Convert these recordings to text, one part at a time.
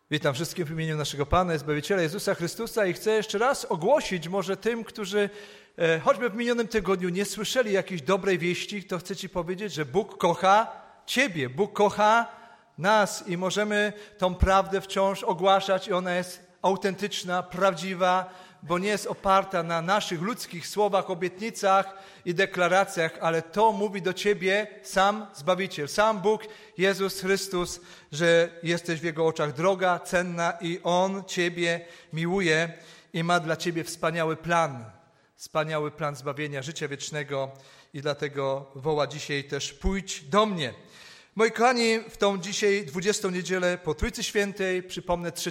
Witam wszystkich w imieniu naszego Pana i Zbawiciela Jezusa Chrystusa i chcę jeszcze raz ogłosić może tym, którzy choćby w minionym tygodniu nie słyszeli jakiejś dobrej wieści, to chcę Ci powiedzieć, że Bóg kocha Ciebie, Bóg kocha nas i możemy tą prawdę wciąż ogłaszać i ona jest autentyczna, prawdziwa, bo nie jest oparta na naszych ludzkich słowach, obietnicach i deklaracjach, ale to mówi do Ciebie sam Zbawiciel, sam Bóg, Jezus Chrystus, że jesteś w Jego oczach droga, cenna i On Ciebie miłuje i ma dla Ciebie wspaniały plan zbawienia, życia wiecznego i dlatego woła dzisiaj też pójdź do mnie. Moi kochani, w tą dzisiaj 20. niedzielę po Trójcy Świętej, przypomnę 3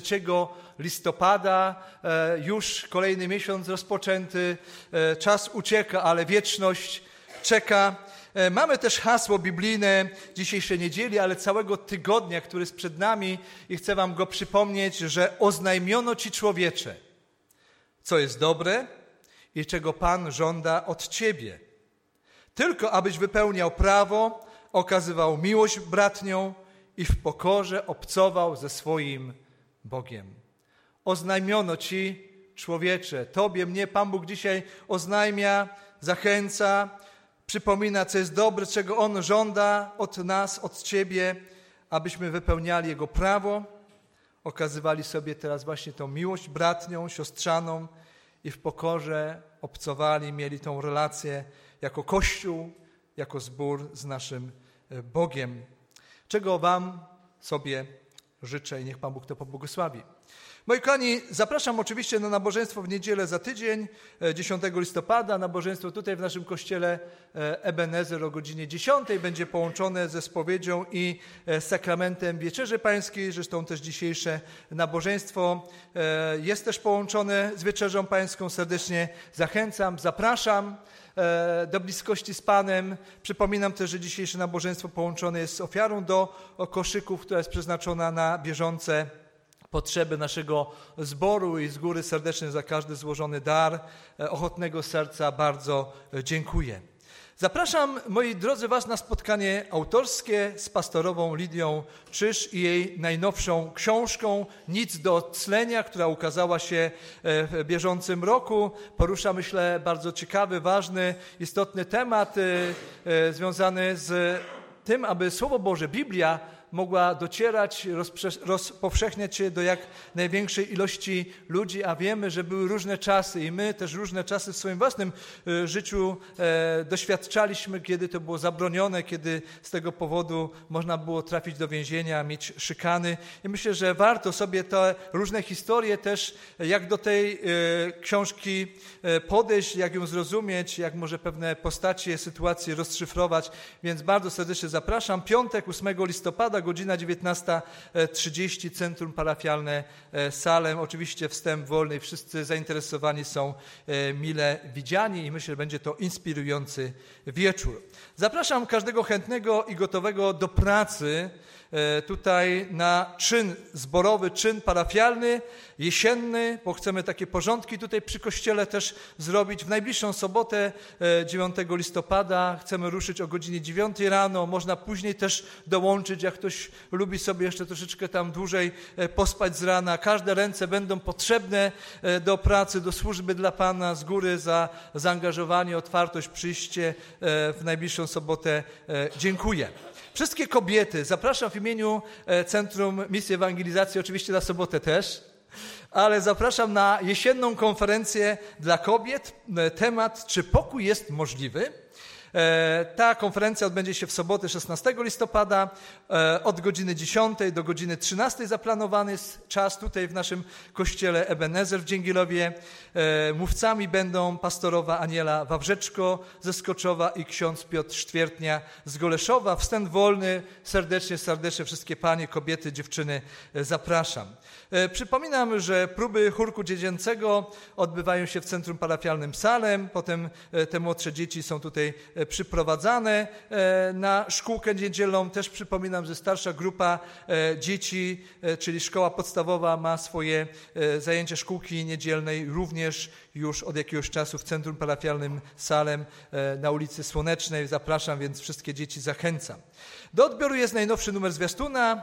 listopada, już kolejny miesiąc rozpoczęty, czas ucieka, ale wieczność czeka. Mamy też hasło biblijne dzisiejszej niedzieli, ale całego tygodnia, który jest przed nami i chcę wam go przypomnieć, że oznajmiono ci człowiecze, co jest dobre i czego Pan żąda od ciebie. Tylko abyś wypełniał prawo, okazywał miłość bratnią i w pokorze obcował ze swoim Bogiem. Oznajmiono ci, człowiecze, tobie, mnie Pan Bóg dzisiaj oznajmia, zachęca, przypomina, co jest dobre, czego On żąda od nas, od ciebie, abyśmy wypełniali Jego prawo, okazywali sobie teraz właśnie tą miłość bratnią, siostrzaną i w pokorze obcowali, mieli tą relację jako Kościół, jako zbór z naszym Bogiem. Czego wam sobie życzę i niech Pan Bóg to pobłogosławi. Moi kochani, zapraszam oczywiście na nabożeństwo w niedzielę za tydzień, 10 listopada. Nabożeństwo tutaj w naszym kościele Ebenezer o godzinie 10 będzie połączone ze spowiedzią i sakramentem Wieczerzy Pańskiej. Zresztą też dzisiejsze nabożeństwo jest też połączone z Wieczerzą Pańską. Serdecznie zachęcam, zapraszam do bliskości z Panem. Przypominam też, że dzisiejsze nabożeństwo połączone jest z ofiarą do koszyków, która jest przeznaczona na bieżące potrzeby naszego zboru i z góry serdecznie za każdy złożony dar ochotnego serca bardzo dziękuję. Zapraszam, moi drodzy, was na spotkanie autorskie z pastorową Lidią Czyż i jej najnowszą książką Nic do oclenia, która ukazała się w bieżącym roku. Porusza, myślę, bardzo ciekawy, ważny, istotny temat związany z tym, aby Słowo Boże, Biblia, mogła docierać, rozpowszechniać się do jak największej ilości ludzi, a wiemy, że były różne czasy i my też różne czasy w swoim własnym życiu doświadczaliśmy, kiedy to było zabronione, kiedy z tego powodu można było trafić do więzienia, mieć szykany. I myślę, że warto sobie te różne historie też, jak do tej książki podejść, jak ją zrozumieć, jak może pewne postacie, sytuacje rozszyfrować. Więc bardzo serdecznie zapraszam. Piątek, 8 listopada, godzina 19:30, Centrum Parafialne Salem. Oczywiście wstęp wolny, wszyscy zainteresowani są mile widziani i myślę, że będzie to inspirujący wieczór. Zapraszam każdego chętnego i gotowego do pracy tutaj na czyn zborowy, czyn parafialny, jesienny, bo chcemy takie porządki tutaj przy kościele też zrobić. W najbliższą sobotę, 9 listopada, chcemy ruszyć o godzinie 9 rano. Można później też dołączyć, jak ktoś lubi sobie jeszcze troszeczkę tam dłużej pospać z rana. Każde ręce będą potrzebne do pracy, do służby dla Pana. Z góry za zaangażowanie, otwartość, przyjście w najbliższą sobotę dziękuję. Wszystkie kobiety zapraszam w imieniu Centrum Misji Ewangelizacji, oczywiście na sobotę też, ale zapraszam na jesienną konferencję dla kobiet. Temat, czy pokój jest możliwy? Ta konferencja odbędzie się w sobotę 16 listopada od godziny 10 do godziny 13 zaplanowany jest czas tutaj w naszym kościele Ebenezer w Dzięgielowie. Mówcami będą pastorowa Aniela Wawrzeczko ze Skoczowa i ksiądz Piotr Sztwiertnia z Goleszowa. Wstęp wolny, serdecznie wszystkie panie, kobiety, dziewczyny zapraszam. Przypominam, że próby chórku dziecięcego odbywają się w Centrum Parafialnym Salem, potem te młodsze dzieci są tutaj przyprowadzane na szkółkę niedzielną. Też przypominam, że starsza grupa dzieci, czyli szkoła podstawowa ma swoje zajęcia szkółki niedzielnej również już od jakiegoś czasu w Centrum Parafialnym Salem na ulicy Słonecznej. Zapraszam, więc wszystkie dzieci zachęcam. Do odbioru jest najnowszy numer zwiastuna.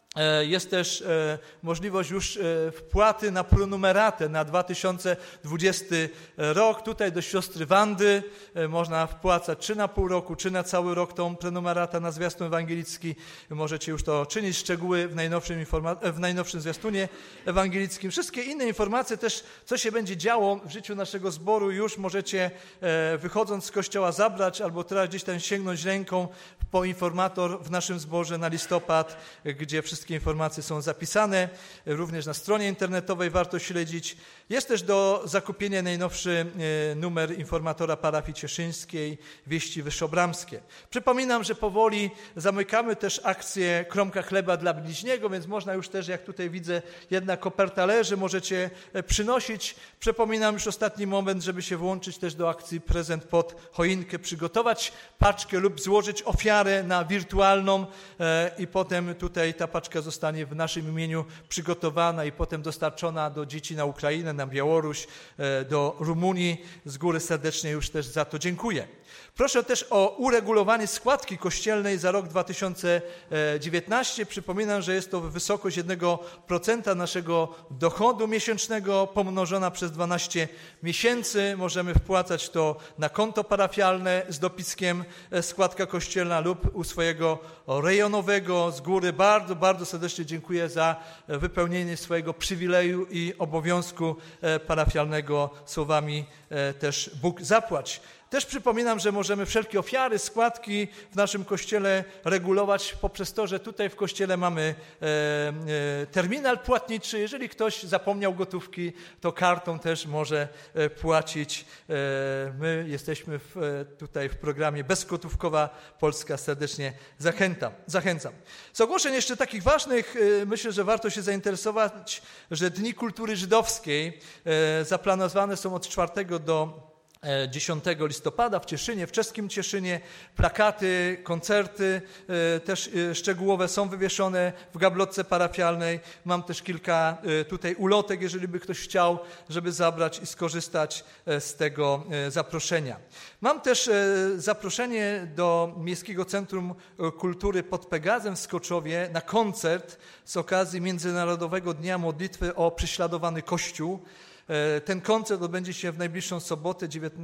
Jest też możliwość już wpłaty na pronumeratę na 2020 rok. Tutaj do siostry Wandy można wpłacać czy na pół roku, czy na cały rok tą prenumeratę na zwiastun ewangelicki. Możecie już to czynić. Szczegóły w najnowszym zwiastunie ewangelickim. Wszystkie inne informacje też, co się będzie działo w życiu naszego zboru, już możecie wychodząc z kościoła zabrać albo teraz gdzieś tam sięgnąć ręką po informator w naszym zborze na listopad, gdzie wszystkie informacje są zapisane. Również na stronie internetowej warto śledzić. Jest też do zakupienia najnowszy numer informatora parafii cieszyńskiej Wieści Wyszobramskie. Przypominam, że powoli zamykamy też akcję Kromka Chleba dla Bliźniego, więc można już też, jak tutaj widzę, jedna koperta leży, możecie przynosić. Przypominam już ostatni moment, żeby się włączyć też do akcji Prezent pod choinkę, przygotować paczkę lub złożyć ofiarę na wirtualną i potem tutaj ta paczka zostanie w naszym imieniu przygotowana i potem dostarczona do dzieci na Ukrainę, na Białoruś, do Rumunii. Z góry serdecznie już też za to dziękuję. Proszę też o uregulowanie składki kościelnej za rok 2019. Przypominam, że jest to wysokość 1% naszego dochodu miesięcznego pomnożona przez 12 miesięcy. Możemy wpłacać to na konto parafialne z dopiskiem składka kościelna lub u swojego rejonowego. Z góry bardzo, bardzo serdecznie dziękuję za wypełnienie swojego przywileju i obowiązku parafialnego słowami też Bóg zapłać. Też przypominam, że możemy wszelkie ofiary, składki w naszym kościele regulować poprzez to, że tutaj w kościele mamy terminal płatniczy. Jeżeli ktoś zapomniał gotówki, to kartą też może płacić. My jesteśmy tutaj w programie Bezgotówkowa Polska. Serdecznie zachęcam. Z ogłoszeń jeszcze takich ważnych, myślę, że warto się zainteresować, że Dni Kultury Żydowskiej zaplanowane są od 4 do 10 listopada w Cieszynie, w czeskim Cieszynie. Plakaty, koncerty też szczegółowe są wywieszone w gablotce parafialnej. Mam też kilka tutaj ulotek, jeżeli by ktoś chciał, żeby zabrać i skorzystać z tego zaproszenia. Mam też zaproszenie do Miejskiego Centrum Kultury pod Pegazem w Skoczowie na koncert z okazji Międzynarodowego Dnia Modlitwy o Prześladowany Kościół. Ten koncert odbędzie się w najbliższą sobotę 9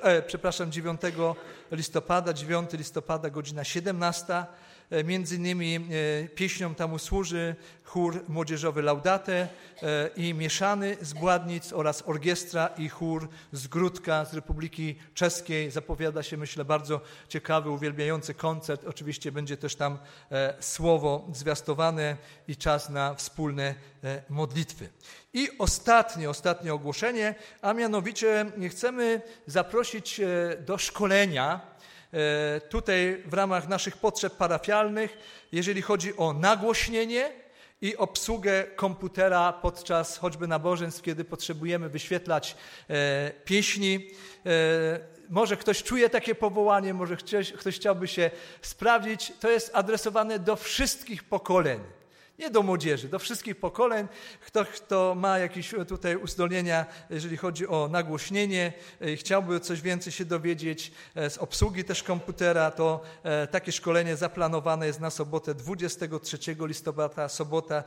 listopada, godzina 17. Między innymi pieśniom tam usłuży chór młodzieżowy Laudate i mieszany z Bładnic oraz orkiestra i chór z Gródka z Republiki Czeskiej. Zapowiada się, myślę, bardzo ciekawy, uwielbiający koncert. Oczywiście będzie też tam słowo zwiastowane i czas na wspólne modlitwy. I ostatnie ogłoszenie, a mianowicie chcemy zaprosić do szkolenia tutaj w ramach naszych potrzeb parafialnych, jeżeli chodzi o nagłośnienie i obsługę komputera podczas choćby nabożeństw, kiedy potrzebujemy wyświetlać pieśni. Może ktoś czuje takie powołanie, może ktoś chciałby się sprawdzić. To jest adresowane do wszystkich pokoleń. Nie do młodzieży, do wszystkich pokoleń. Kto ma jakieś tutaj uzdolnienia, jeżeli chodzi o nagłośnienie, chciałby coś więcej się dowiedzieć z obsługi też komputera, to takie szkolenie zaplanowane jest na sobotę 23 listopada, sobota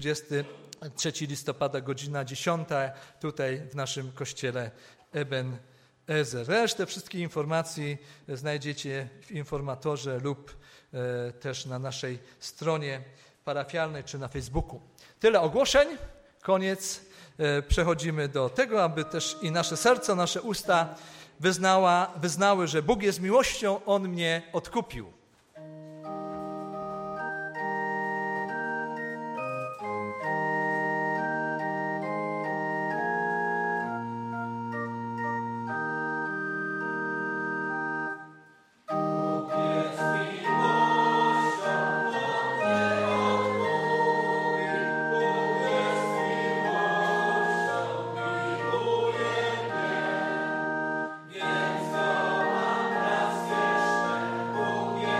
23 listopada, godzina 10, tutaj w naszym kościele Ebenezer. Resztę wszystkich informacji znajdziecie w informatorze lub też na naszej stronie parafialnej czy na Facebooku. Tyle ogłoszeń, koniec. Przechodzimy do tego, aby też i nasze serca, nasze usta wyznały, że Bóg jest miłością, On mnie odkupił. Więc to mam raz jeszcze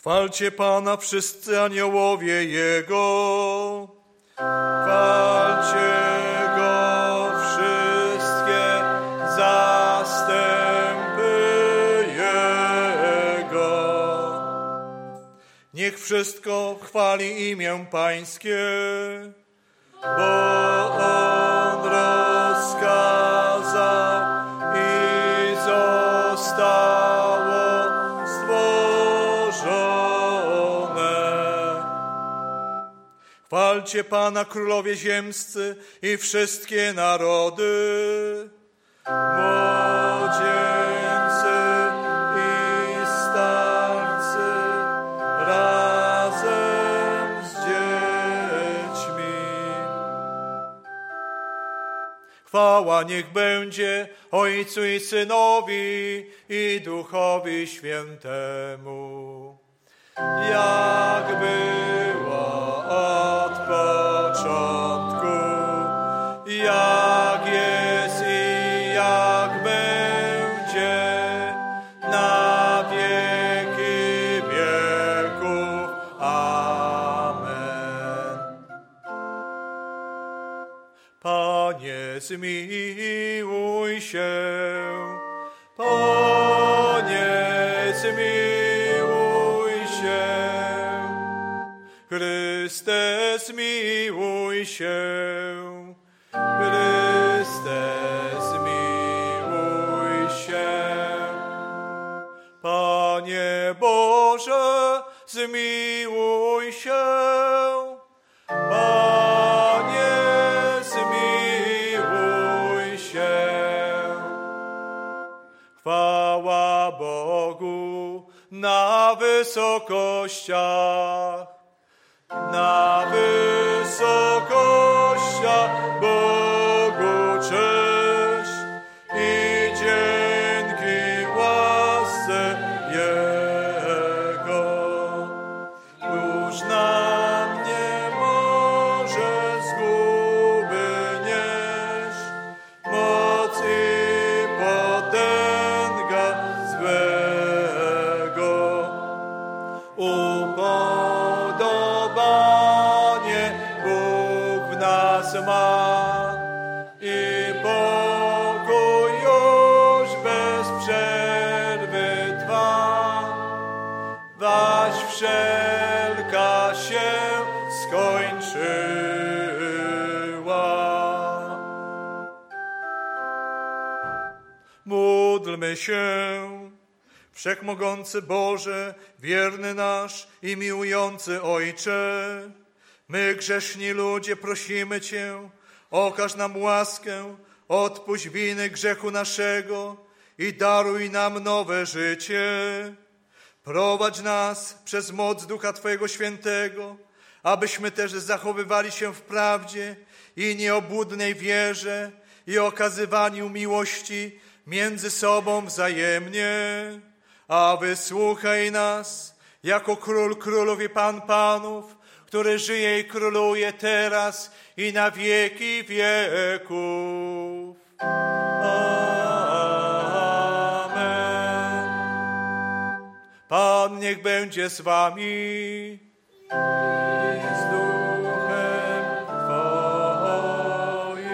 Chwalcie Pana wszyscy aniołowie Jego. Chwalcie Go wszystkie zastępy Jego. Niech wszystko chwali imię Pańskie, bo On rozkazał i zostało stworzone. Chwalcie Pana królowie ziemscy i wszystkie narody, młodzieńcy i starcy razem z dziećmi. Chwała niech będzie Ojcu i Synowi i Duchowi Świętemu, jak była od początku, jak jest i jak będzie, na wieki wieków. Amen. Panie, zmiłuj się. Panie, zmiłuj się. Chryste, zmiłuj się. Chryste, zmiłuj się. Panie Boże, zmiłuj się. Panie, zmiłuj się. Chwała Bogu na wysokościach, na wysokościach Bogu cześć i dzięki łasce Jego. Już nam nie może zguby nieść, moc i potęga złego. Upodobanie Bóg w nas ma i pokój już bez przerwy trwa, waś wszelka się skończyła. Módlmy się. Wszechmogący Boże, wierny nasz i miłujący Ojcze, my grzeszni ludzie prosimy Cię, okaż nam łaskę, odpuść winy grzechu naszego i daruj nam nowe życie. Prowadź nas przez moc Ducha Twojego Świętego, abyśmy też zachowywali się w prawdzie i nieobłudnej wierze i okazywaniu miłości między sobą wzajemnie. A wysłuchaj nas jako Król Królów i Pan Panów, który żyje i króluje teraz i na wieki wieków. Amen. Pan niech będzie z wami i z duchem Twoim.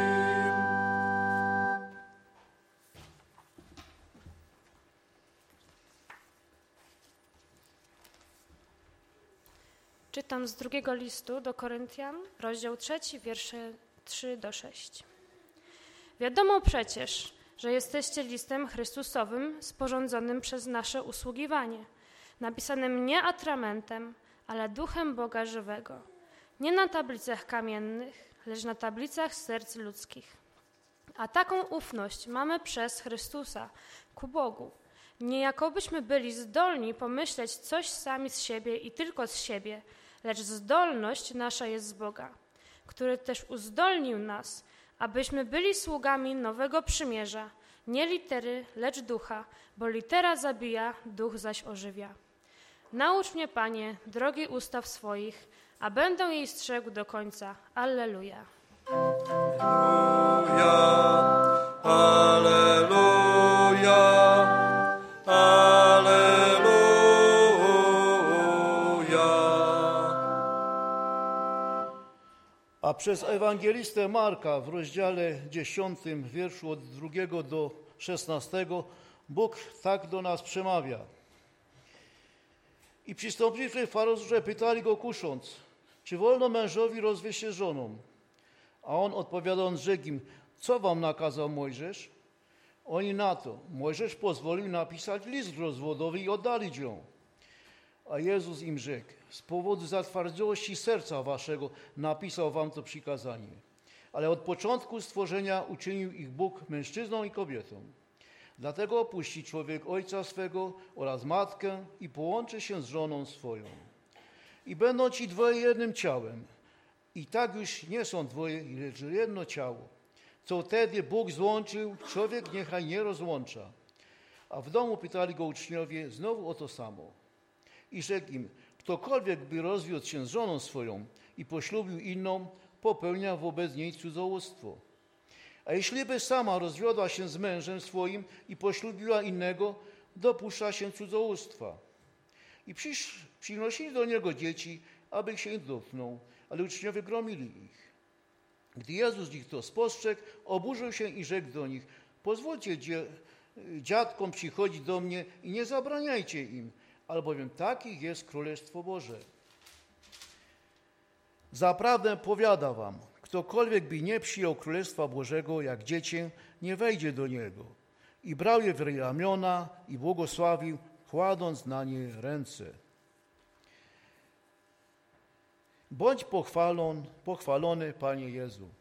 Czytam z drugiego listu do Koryntian, rozdział 3, wiersze 3-6. Wiadomo przecież, że jesteście listem Chrystusowym sporządzonym przez nasze usługiwanie, napisanym nie atramentem, ale duchem Boga żywego, nie na tablicach kamiennych, lecz na tablicach serc ludzkich. A taką ufność mamy przez Chrystusa ku Bogu, nie jakobyśmy byli zdolni pomyśleć coś sami z siebie i tylko z siebie, lecz zdolność nasza jest z Boga, który też uzdolnił nas, abyśmy byli sługami nowego przymierza, nie litery, lecz ducha, bo litera zabija, duch zaś ożywia. Naucz mnie, Panie, drogi ustaw swoich, a będę jej strzegł do końca. Alleluja. Alleluja, alleluja, A przez ewangelistę Marka w rozdziale 10, wierszu od 2 do 16, Bóg tak do nas przemawia. I przystąpiwszy faryzeusze pytali go kusząc, czy wolno mężowi rozwieść się z żoną? A on odpowiadając rzekł im, co wam nakazał Mojżesz? Oni na to, Mojżesz pozwolił napisać list rozwodowy i oddalić ją. A Jezus im rzekł, z powodu zatwardziałości serca waszego napisał wam to przykazanie. Ale od początku stworzenia uczynił ich Bóg mężczyzną i kobietą. Dlatego opuści człowiek ojca swego oraz matkę i połączy się z żoną swoją. I będą ci dwoje jednym ciałem. I tak już nie są dwoje, lecz jedno ciało. Co wtedy Bóg złączył, człowiek niechaj nie rozłącza. A w domu pytali go uczniowie znowu o to samo. I rzekł im, ktokolwiek by rozwiódł się z żoną swoją i poślubił inną, popełnia wobec niej cudzołóstwo. A jeśli by sama rozwiodła się z mężem swoim i poślubiła innego, dopuszcza się cudzołóstwa. I przynosili do niego dzieci, aby się ich dotknął, ale uczniowie gromili ich. Gdy Jezus ich to spostrzegł, oburzył się i rzekł do nich, pozwólcie dziadkom przychodzić do mnie i nie zabraniajcie im, albowiem takich jest Królestwo Boże. Zaprawdę powiada wam, ktokolwiek by nie przyjął Królestwa Bożego jak dziecię, nie wejdzie do niego. I brał je w ramiona i błogosławił, kładąc na nie ręce. Bądź pochwalony, Panie Jezu.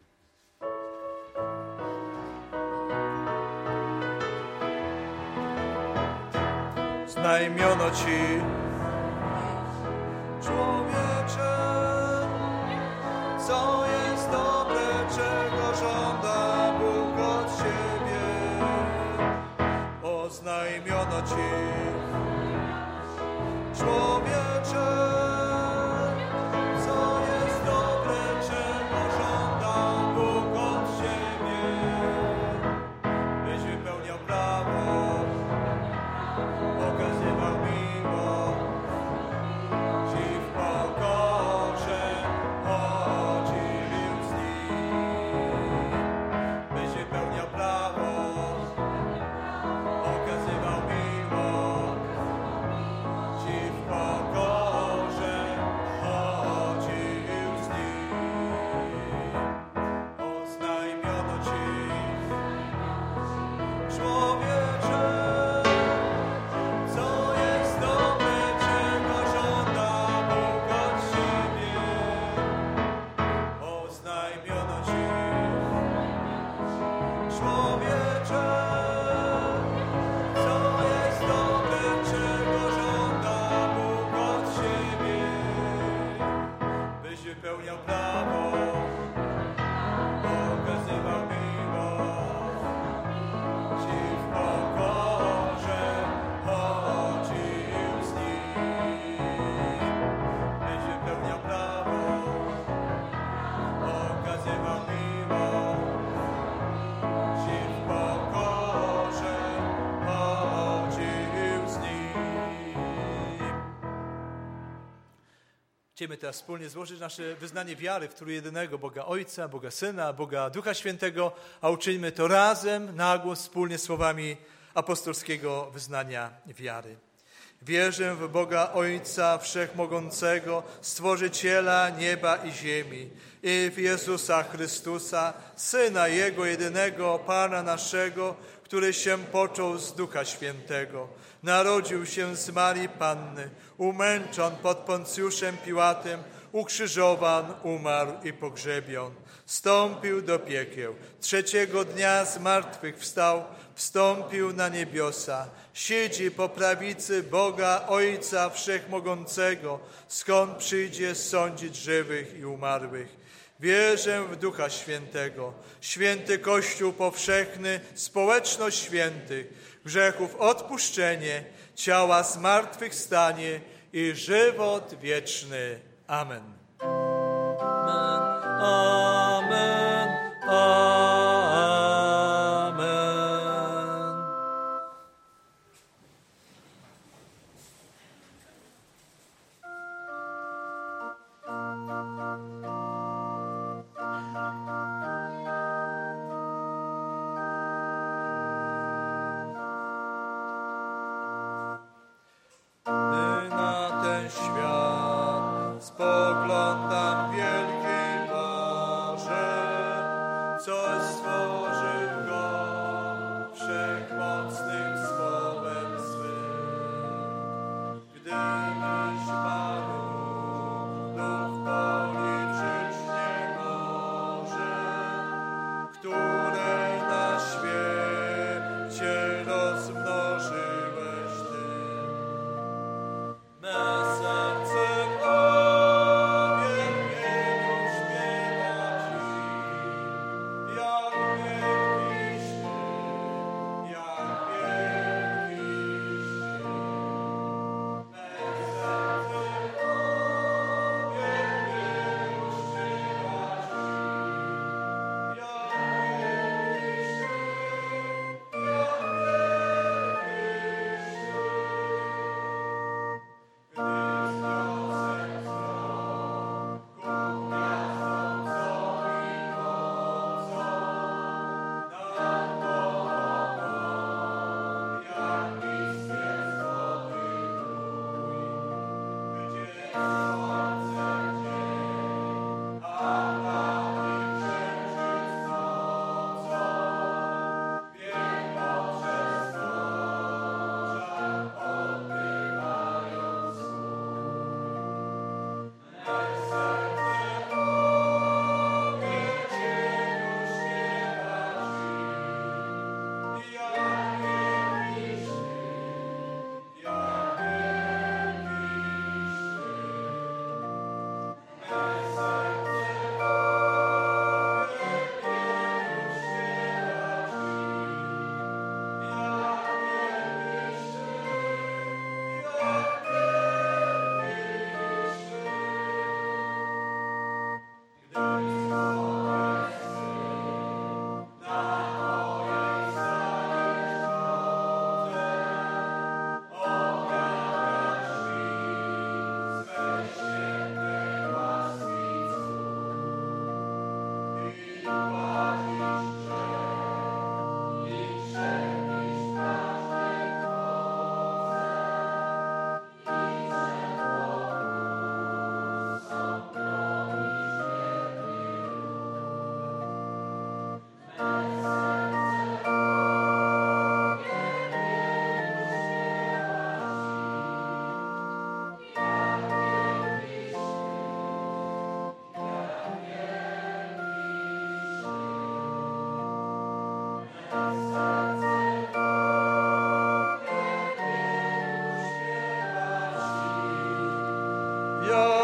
Znajmiono Ci, człowiecze, co jest dobre, czego żąda Bóg od Ciebie. Oznajmiono Ci, człowiecze, co jest dobre, czego żąda Bóg od Ciebie. Byś wypełniał prawo, okazywał miłość, Ci w pokorze chodził z nim. Byś wypełniał prawo, okazywał miłość, Ci w pokorze chodził z nim. Oznajmiono Ci, człowiecze, co jest dobre, czego żąda Bóg od Ciebie. Oznajmiono Ci, człowiecze, co jest dobre, czego żąda Bóg od Ciebie. Byś wypełniał prawo, okazywał miłość, Ci w pokorze chodził z nim. Byś wypełniał prawo, okazywał miłość, Ci w pokorze chodził z nim. Chcemy teraz wspólnie złożyć nasze wyznanie wiary w trójjedynego Boga Ojca, Boga Syna, Boga Ducha Świętego, a uczyńmy to razem, na głos, wspólnie słowami apostolskiego wyznania wiary. Wierzę w Boga Ojca Wszechmogącego, Stworzyciela nieba i ziemi i w Jezusa Chrystusa, Syna Jego jedynego, Pana naszego, który się począł z Ducha Świętego. Narodził się z Marii Panny, umęczon pod Poncjuszem Piłatem, ukrzyżowan, umarł i pogrzebion. Wstąpił do piekieł, trzeciego dnia z martwych wstał, wstąpił na niebiosa, siedzi po prawicy Boga Ojca Wszechmogącego, skąd przyjdzie sądzić żywych i umarłych. Wierzę w Ducha Świętego, święty Kościół powszechny, społeczność świętych, grzechów odpuszczenie, ciała zmartwychwstanie i żywot wieczny. Amen. Amen. Amen. coś stworzył go wszechmocnym słowem swym. Gdybyś Panu lub policzyć nie może, które na świecie rozmnożyłeś Ty. Me serce w uwielbieniu śpiewa Ci, jak wielkiś Ty, jak wielkiś Ty. Me serce w uwielbieniu śpiewa Ci, jak wielkiś Ty, jak wielkiś Ty. Ja